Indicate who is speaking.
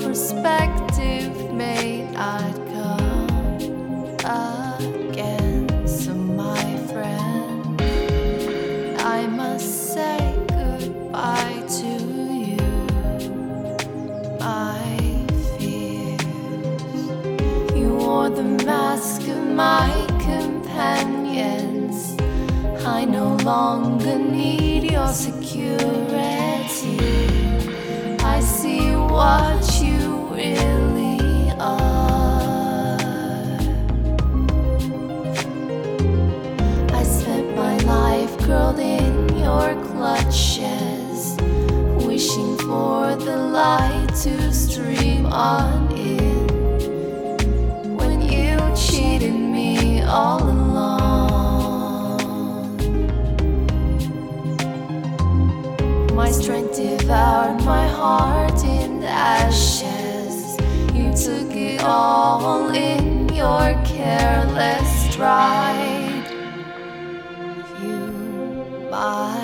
Speaker 1: perspective may not come again. So my friend, I must say goodbye to you. My fears, you wore the mask of my companions. I no longer need your security. I see what you really are. I spent my life curled in your clutches, wishing for the light to stream on in. When you cheated me all along, my strength devoured my heart in ashes. You took it all in your careless stride. You, my